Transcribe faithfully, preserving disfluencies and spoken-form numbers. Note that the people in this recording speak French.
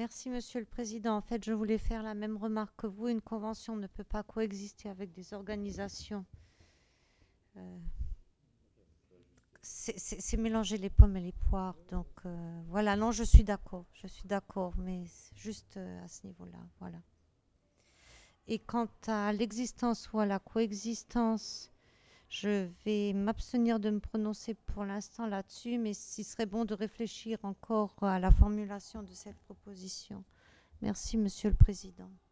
Merci, Monsieur le Président. En fait, je voulais faire la même remarque que vous. Une convention ne peut pas coexister avec des organisations. Euh, c'est c'est- c'est mélanger les pommes et les poires. Donc euh, voilà, non, je suis d'accord. Je suis d'accord, mais c'est juste euh, à ce niveau-là. Voilà. Et quant à l'existence ou à la coexistence, je vais m'abstenir de me prononcer pour l'instant là-dessus, mais il serait bon de réfléchir encore à la formulation de cette proposition. Merci, Monsieur le Président.